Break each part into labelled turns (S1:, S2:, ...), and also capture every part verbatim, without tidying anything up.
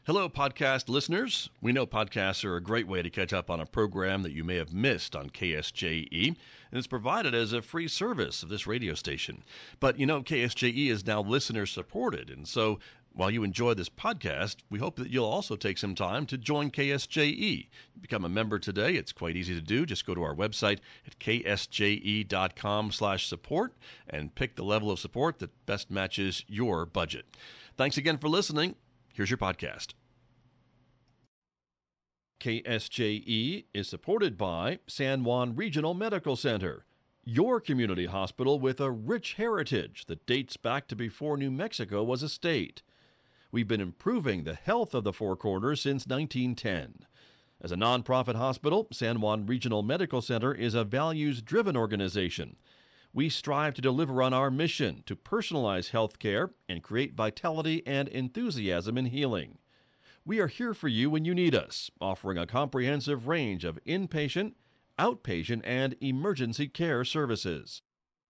S1: Hello, podcast listeners. We know podcasts are a great way to catch up on a program that you may have missed on K S J E, and it's provided as a free service of this radio station. But you know, K S J E is now listener-supported, and so while you enjoy this podcast, we hope that you'll also take some time to join K S J E. Become a member today. It's quite easy to do. Just go to our website at k s j e dot com slash support and pick the level of support that best matches your budget. Thanks again for listening. Here's your podcast. K S J E is supported by San Juan Regional Medical Center, your community hospital with a rich heritage that dates back to before New Mexico was a state. We've been improving the health of the Four Corners since nineteen ten. As a nonprofit hospital, San Juan Regional Medical Center is a values-driven organization. We strive to deliver on our mission to personalize health care and create vitality and enthusiasm in healing. We are here for you when you need us, offering a comprehensive range of inpatient, outpatient, and emergency care services.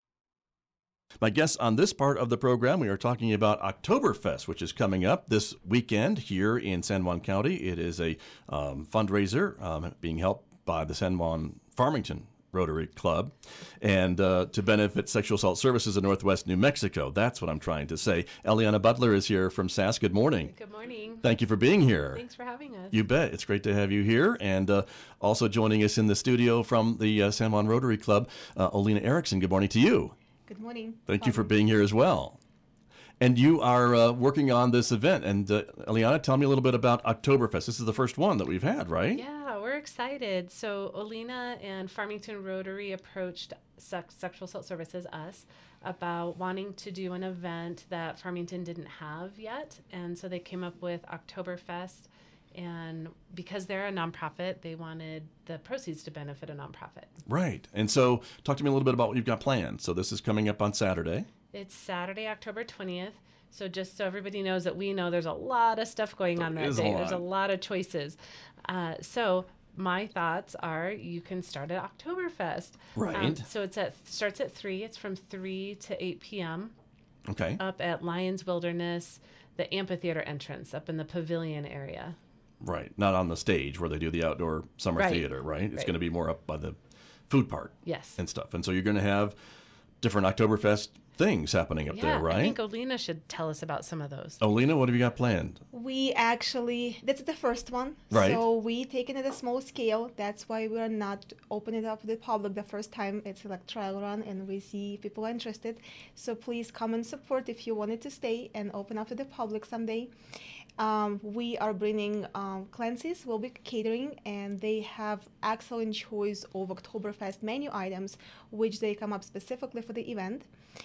S1: My guests on this part of the program, we are talking about Oktoberfest, which is coming up this weekend here in San Juan County. It is a um, fundraiser um, being helped by the San Juan Farmington Rotary Club, and uh, to benefit sexual assault services in Northwest New Mexico. That's what I'm trying to say. Eliana Butler is here from S A S. Good morning.
S2: Good morning.
S1: Thank you for being here.
S2: Thanks for having us.
S1: You bet. It's great to have you here. And uh, also joining us in the studio from the uh, San Juan Rotary Club, uh, Olena Erickson. Good morning to you.
S3: Good morning.
S1: Thank
S3: Welcome.
S1: you for being here as well. And you are uh, working on this event. And uh, Eliana, tell me a little bit about Oktoberfest. This is the first one that we've had, right?
S2: Yeah, we're excited. So Olena and Farmington Rotary approached sex, Sexual Assault Services, us, about wanting to do an event that Farmington didn't have yet. And so they came up with Oktoberfest. And because they're a nonprofit, they wanted the proceeds to benefit a nonprofit.
S1: Right. And so talk to me a little bit about what you've got planned. So this is coming up on Saturday.
S2: It's Saturday, October twentieth. So just so everybody knows that we know there's a lot of stuff going on that day. There's a lot of choices. Uh, so my thoughts are you can start at Oktoberfest.
S1: Right.
S2: Um, so it's at starts at three. It's from three to eight p.m.
S1: Okay.
S2: Up at Lions Wilderness, the amphitheater entrance up in the pavilion area.
S1: Right. Not on the stage where they do the outdoor summer
S2: Right.
S1: theater, right? It's
S2: Right.
S1: going to be more up by the food part.
S2: Yes.
S1: And stuff. And so you're going to have different Oktoberfest things happening up
S2: yeah,
S1: there, right?
S2: I think Olena should tell us about some of those.
S1: Olena, what have you got planned?
S3: We actually, that's the first one.
S1: Right.
S3: So we take it at a small scale. That's why we are not opening it up to the public the first time. It's like trial run and we see if people are interested. So please come and support if you wanted to stay and open up to the public someday. Um, we are bringing um, Clancy's will be catering, and they have excellent choice of Oktoberfest menu items, which they come up specifically for the event.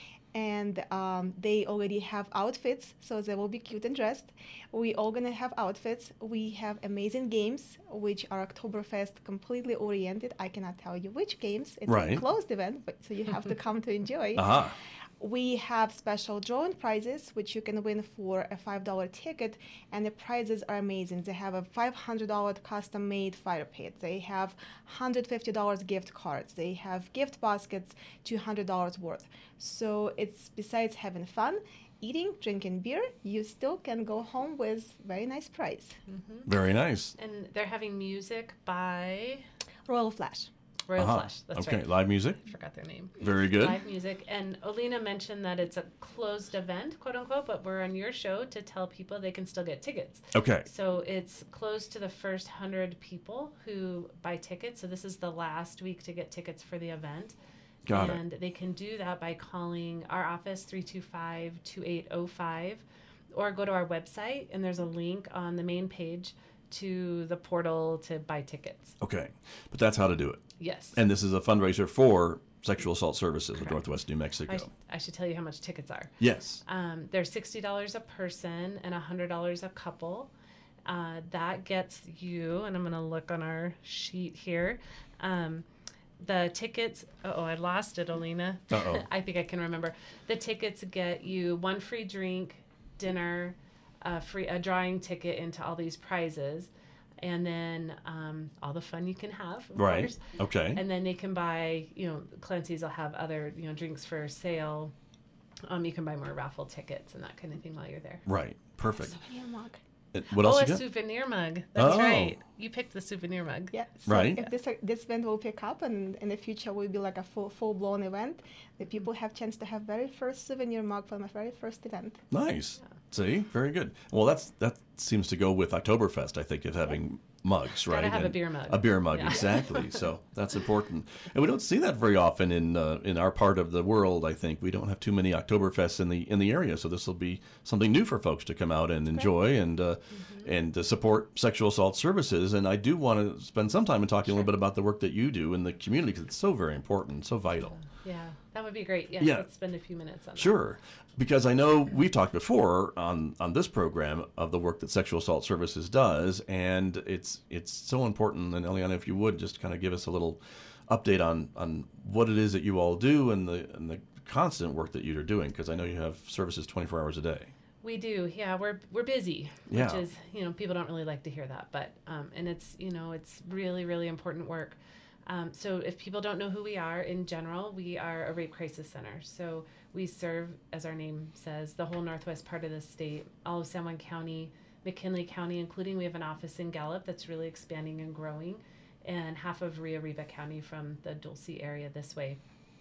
S3: And um, they already have outfits, so they will be cute and dressed. We all gonna have outfits. We have amazing games, which are Oktoberfest completely oriented. I cannot tell you which games. It's
S1: Right.
S3: a closed event, but so you have to come to enjoy.
S1: Aha.
S3: We have special drawing prizes, which you can win for a five dollar ticket, and the prizes are amazing. They have a five hundred dollars custom-made fire pit. They have one hundred fifty dollars gift cards. They have gift baskets, two hundred dollars worth. So it's, besides having fun, eating, drinking beer, you still can go home with very nice prize.
S2: Mm-hmm.
S1: Very nice.
S2: And they're having music by
S3: Royal Flash.
S2: Royal
S1: Uh-huh.
S2: Flush. That's
S1: okay.
S2: right.
S1: Live music.
S2: I forgot their name.
S1: Very good.
S2: Live music. And Olena mentioned that it's a closed event, quote unquote, but we're on your show to tell people they can still get tickets.
S1: Okay.
S2: So it's closed to the first one hundred people who buy tickets. So this is the last week to get tickets for the event.
S1: Got it.
S2: and they can do that by calling our office, three two five, two eight zero five, or go to our website, and there's a link on the main page to the portal to buy tickets.
S1: Okay. But that's how to do it.
S2: Yes.
S1: And this is a fundraiser for Sexual Assault Services of
S2: Correct.
S1: Northwest New Mexico.
S2: I, sh- I should tell you how much tickets are.
S1: Yes.
S2: Um, they're sixty dollars a person and one hundred dollars a couple. Uh, that gets you, and I'm going to look on our sheet here. Um, the tickets, oh, I lost it, Olena.
S1: Uh-oh.
S2: I think I can remember. The tickets get you one free drink, dinner, a free a drawing ticket into all these prizes, and then um, all the fun you can have, of
S1: Right.
S2: course.
S1: Okay.
S2: And then they can buy, you know, Clancy's will have other, you know, drinks for sale. Um, you can buy more raffle tickets and that kind of thing while you're there.
S1: Right. Perfect.
S3: So, yeah, Mark.
S4: And what else
S2: oh,
S4: you
S2: a
S4: got?
S2: souvenir mug. That's
S4: Oh.
S2: right. You picked the souvenir mug.
S3: Yeah. So
S4: Right.
S3: if this this event will pick up, and in the future will be like a full full blown event, the people have chance to have very first souvenir mug from my very first event.
S4: Nice. See, very good. Well, that's that seems to go with Oktoberfest, I think, of having mugs, right?
S2: Gotta have a
S4: And
S2: beer mug.
S4: A beer mug,
S2: Yeah.
S4: exactly. So that's important, and we don't see that very often in uh, in our part of the world. I think we don't have too many Oktoberfests in the in the area, so this will be something new for folks to come out and enjoy and uh,
S2: Mm-hmm.
S4: and to support sexual assault services. And I do want to spend some time in talking a little bit about the work that you do in the community because it's so very important, so vital.
S2: Yeah, that would be great. Yes,
S4: Yeah.
S2: let's spend a few minutes on that.
S4: Sure, because I know we've talked before on, on this program of the work that Sexual Assault Services does, and it's it's so important. And Eliana, if you would just kind of give us a little update on, on what it is that you all do and the and the constant work that you're doing, because I know you have services twenty-four hours a day.
S2: We do, yeah. We're we're busy,
S4: Yeah.
S2: which is, you know, people don't really like to hear that, but um, and it's, you know, it's really really important work. Um, so if people don't know who we are in general, we are a rape crisis center. So we serve, as our name says, the whole northwest part of the state, all of San Juan County, McKinley County, including we have an office in Gallup that's really expanding and growing, and half of Rio Arriba County from the Dulce area this way.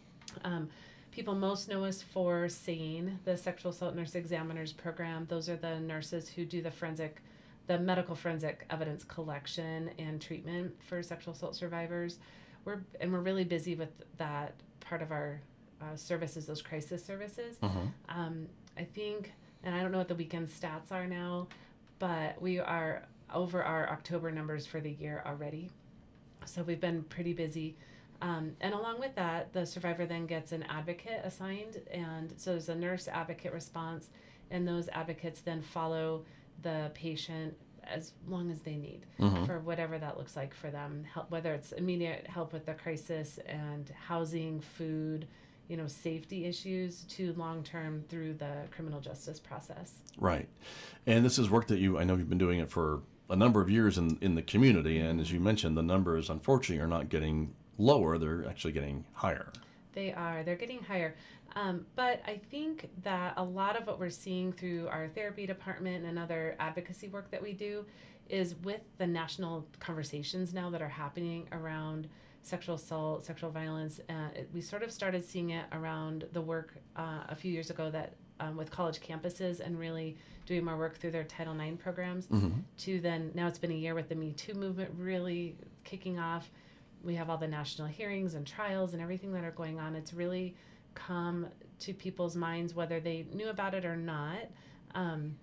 S2: Um, People most know us for SANE, the Sexual Assault Nurse Examiners Program. Those are the nurses who do the forensic, the medical forensic evidence collection and treatment for sexual assault survivors. We're and we're really busy with that part of our uh, services, those crisis services.
S4: Uh-huh.
S2: Um, I think, and I don't know what the weekend stats are now, but we are over our October numbers for the year already. So we've been pretty busy. Um, and along with that, the survivor then gets an advocate assigned. And so there's a nurse advocate response, and those advocates then follow the patient as long as they need
S4: Mhm.
S2: for whatever that looks like for them, help, whether it's immediate help with the crisis and housing, food, you know, safety issues, to long-term through the criminal justice process.
S4: Right. And this is work that you, I know you've been doing it for a number of years in, in the community. And as you mentioned, the numbers unfortunately are not getting lower, they're actually getting higher.
S2: They are. They're getting higher. Um, but I think that a lot of what we're seeing through our therapy department and other advocacy work that we do is with the national conversations now that are happening around sexual assault, sexual violence. Uh, it, we sort of started seeing it around the work uh, a few years ago that um, with college campuses and really doing more work through their Title nine programs.
S4: Mm-hmm.
S2: To then, now it's been a year with the Me Too movement really kicking off. We have all the national hearings and trials and everything that are going on. It's really come to people's minds, whether they knew about it or not. Um,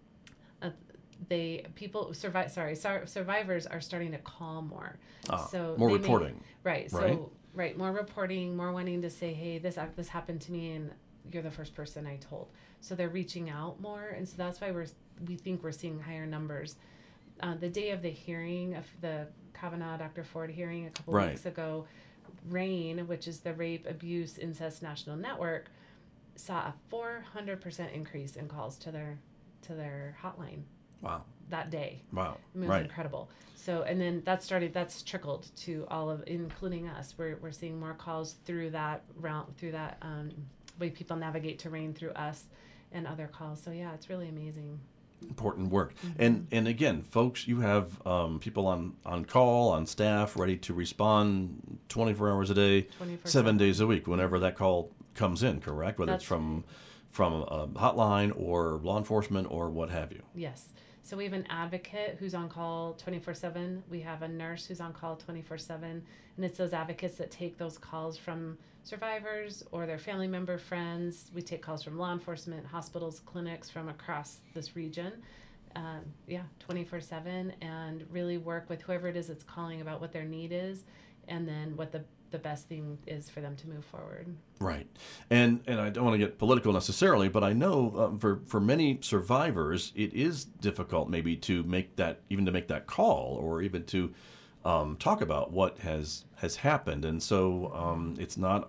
S2: uh, they people survive. Sorry, sur- survivors are starting to call more.
S4: Ah,
S2: so
S4: more
S2: they may-
S4: reporting.
S2: right.
S4: right?
S2: So right, more reporting, more wanting to say, hey, this ac- this happened to me, and you're the first person I told. So they're reaching out more, and so that's why we're we think we're seeing higher numbers. Uh, the day of the hearing of the Kavanaugh Doctor Ford hearing a couple
S4: Right.
S2: weeks ago, RAIN, which is the Rape, Abuse, Incest National Network, saw a four hundred percent increase in calls to their to their hotline
S4: Wow.
S2: that day.
S4: Wow.
S2: I mean, it was
S4: Right.
S2: incredible. So, and then that started, that's trickled to all of, including us. We're, we're seeing more calls through that route, through that um, way people navigate to RAIN through us and other calls. So yeah, it's really amazing.
S4: Important work.
S2: Mm-hmm.
S4: And and again, folks, you have um, people on, on call, on staff, ready to respond twenty-four hours a day,
S2: twenty-four
S4: seven days a week, whenever that call comes in, correct? Whether
S2: That's
S4: it's from from a hotline or law enforcement or what have you.
S2: Yes. So we have an advocate who's on call twenty-four seven. We have a nurse who's on call twenty-four seven. And it's those advocates that take those calls from survivors or their family member, friends. We take calls from law enforcement, hospitals, clinics from across this region. Um, yeah, twenty-four seven, and really work with whoever it is that's calling about what their need is, and then what the, the best thing is for them to move forward.
S4: Right. And and I don't want to get political necessarily, but I know um, for, for many survivors, it is difficult maybe to make that, even to make that call or even to um, talk about what has, has happened. And so um, it's not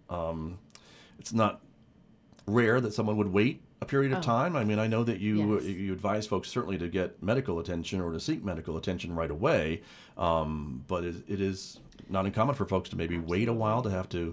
S4: um, it's not rare that someone would wait a period of
S2: Oh.
S4: time. I mean, I know that you
S2: Yes.
S4: you advise folks certainly to get medical attention or to seek medical attention right away, um, but it, it is not uncommon for folks to maybe wait a while to have to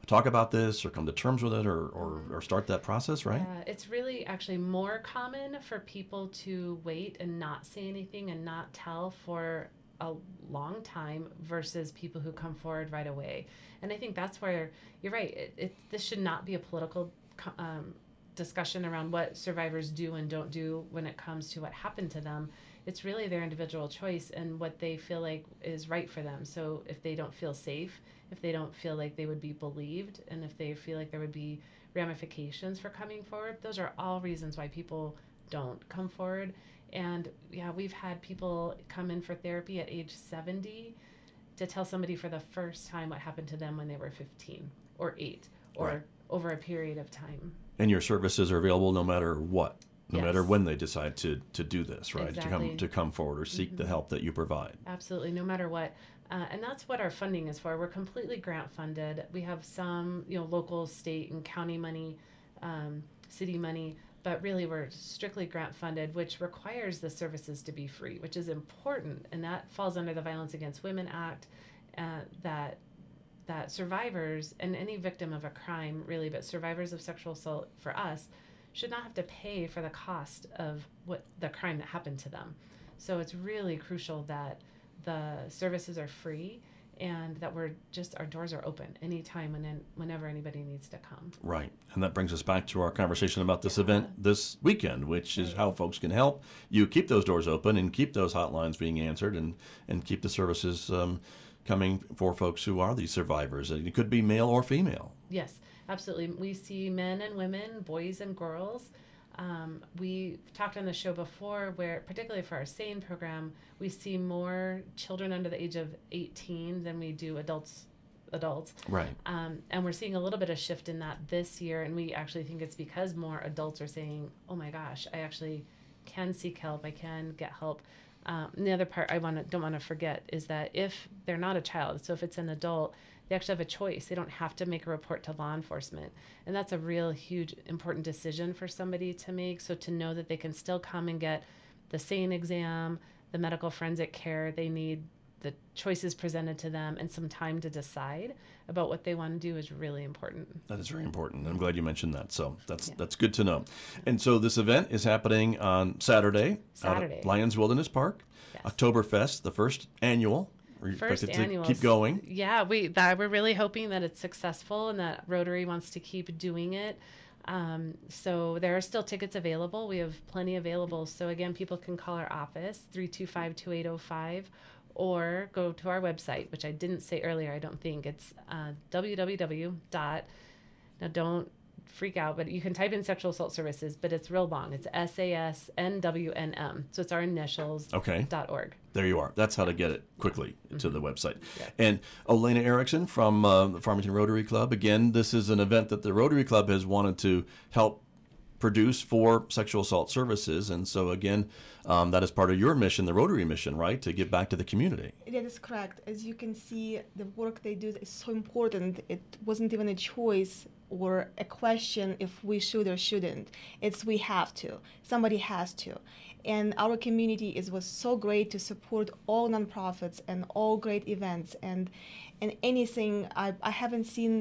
S4: talk about this or come to terms with it or, or, or start that process, right?
S2: Yeah, it's really actually more common for people to wait and not say anything and not tell for a long time versus people who come forward right away. And I think that's where you're right. It, it, this should not be a political um, discussion around what survivors do and don't do when it comes to what happened to them. It's really their individual choice and what they feel like is right for them. So if they don't feel safe, if they don't feel like they would be believed, and if they feel like there would be ramifications for coming forward, those are all reasons why people don't come forward. And yeah, we've had people come in for therapy at age seventy to tell somebody for the first time what happened to them when they were fifteen or eight or
S4: Right.
S2: over a period of time.
S4: And your services are available no matter what, no
S2: Yes.
S4: matter when they decide to, to do this, right? To
S2: Exactly.
S4: come to come forward or seek the help that you provide.
S2: Absolutely, no matter what. Uh, and that's what our funding is for. We're completely grant funded. We have some, you know, local, state, and county money, um, city money, but really we're strictly grant funded, which requires the services to be free, which is important. And that falls under the Violence Against Women Act, uh, that that survivors and any victim of a crime, really, but survivors of sexual assault for us should not have to pay for the cost of what the crime that happened to them. So it's really crucial that the services are free and that we're just, our doors are open anytime and whenever anybody needs to come.
S4: Right. And that brings us back to our conversation about this event this weekend, which is
S2: Right.
S4: how folks can help you keep those doors open and keep those hotlines being answered and, and keep the services um, coming for folks who are these survivors. It could be male or female.
S2: Yes, absolutely. We see men and women, boys and girls. Um, we talked on the show before where, particularly for our SANE program, we see more children under the age of eighteen than we do adults. adults.
S4: Right.
S2: Um, and we're seeing a little bit of shift in that this year. And we actually think it's because more adults are saying, oh my gosh, I actually can seek help. I can get help. Um, and the other part I want to don't want to forget is that if they're not a child, so if it's an adult, they actually have a choice. They don't have to make a report to law enforcement. And that's a real huge, important decision for somebody to make. So to know that they can still come and get the SANE exam, the medical forensic care they need, the choices presented to them, and some time to decide about what they want to do is really important.
S4: That is very important. I'm glad you mentioned that. So that's
S2: Yeah.
S4: that's good to know. And so this event is happening on Saturday,
S2: Saturday.
S4: out at Lions Wilderness Park.
S2: Yes.
S4: Oktoberfest, the first annual. Are you
S2: First
S4: expected to
S2: annual.
S4: keep going?
S2: Yeah, we that we're really hoping that it's successful and that Rotary wants to keep doing it. Um, so there are still tickets available. We have plenty available. So again, people can call our office, three two five, two eight zero five, or go to our website, which I didn't say earlier, I don't think. It's uh, www. Now don't freak out, but you can type in sexual assault services, but it's real long. It's S A S N W N M. So it's our initials.
S4: Okay.
S2: Dot org.
S4: There you are. That's how to get it quickly
S2: Mm-hmm.
S4: to the website.
S2: Yeah.
S4: And Olena Erickson from uh, the Farmington Rotary Club. Again, this is an event that the Rotary Club has wanted to help produce for sexual assault services. And so, again, um, that is part of your mission, the Rotary mission, right, to give back to the community.
S3: That is correct. As you can see, the work they do is so important. It wasn't even a choice or a question if we should or shouldn't. It's we have to. Somebody has to. And our community is was so great to support all nonprofits and all great events and and anything. I, I haven't seen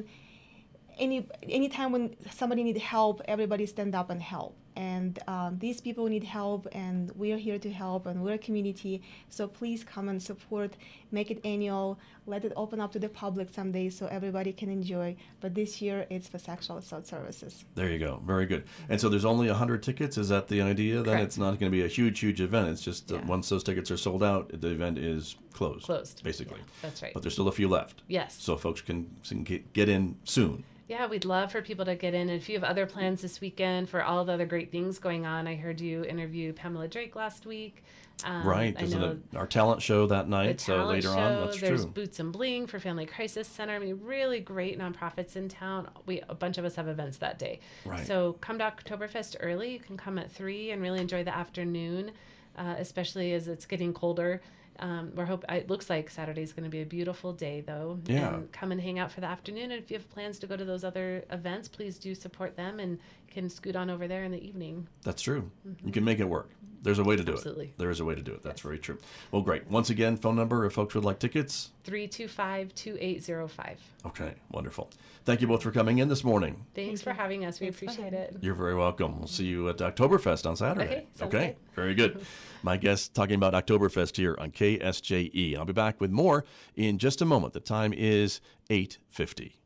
S3: any anytime when somebody need help, everybody stand up and help. And um, these people need help, and we're here to help, and we're a community. So please come and support. Make it annual. Let it open up to the public someday so everybody can enjoy. But this year, it's for sexual assault services.
S4: There you go. Very good. And so there's only one hundred tickets. Is that the idea? Then
S2: Correct.
S4: it's not going to be a huge, huge event. It's just uh,
S2: Yeah.
S4: once those tickets are sold out, the event is closed.
S2: Closed.
S4: Basically.
S2: Yeah, that's right.
S4: But there's still a few left.
S2: Yes.
S4: So folks can, can get get in soon.
S2: Yeah, we'd love for people to get in. And if you have other plans this weekend for all the other great things going on, I heard you interview Pamela Drake last week. Um,
S4: Right.
S2: I
S4: There's
S2: know
S4: a, our talent show that
S2: the
S4: night. So
S2: talent
S4: later
S2: show,
S4: on, that's
S2: there's
S4: true.
S2: Boots and Bling for Family Crisis Center. I mean, really great nonprofits in town. We a bunch of us have events that day.
S4: Right.
S2: So come to Oktoberfest early. You can come at three and really enjoy the afternoon, uh, especially as it's getting colder. Um, we're hope it looks like Saturday's going to be a beautiful day, though.
S4: Yeah.
S2: And come and hang out for the afternoon. And if you have plans to go to those other events, please do support them. And you can scoot on over there in the evening.
S4: That's true. Mm-hmm. You can make it work. There's a way to do
S2: Absolutely.
S4: it. There is a way to do it. That's
S2: Yes.
S4: very true. Well, great. Once again, phone number if folks would like tickets.
S2: three two five, two eight zero five.
S4: Okay, wonderful. Thank you both for coming in this morning.
S2: Thanks
S3: Thank
S2: for
S3: you.
S2: having us. We
S3: Thanks for
S2: appreciate
S3: having
S2: it.
S4: You're very welcome. We'll see you at Oktoberfest on Saturday.
S2: Okay, sounds
S4: okay?
S2: good.
S4: Very good. My guest talking about Oktoberfest here on K S J E. I'll be back with more in just a moment. The time is eight fifty.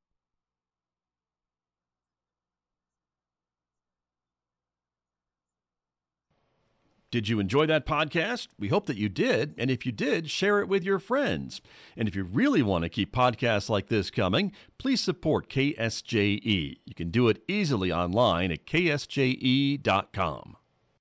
S4: Did you enjoy that podcast? We hope that you did. And if you did, share it with your friends. And if you really want to keep podcasts like this coming, please support K S J E. You can do it easily online at K S J E dot com.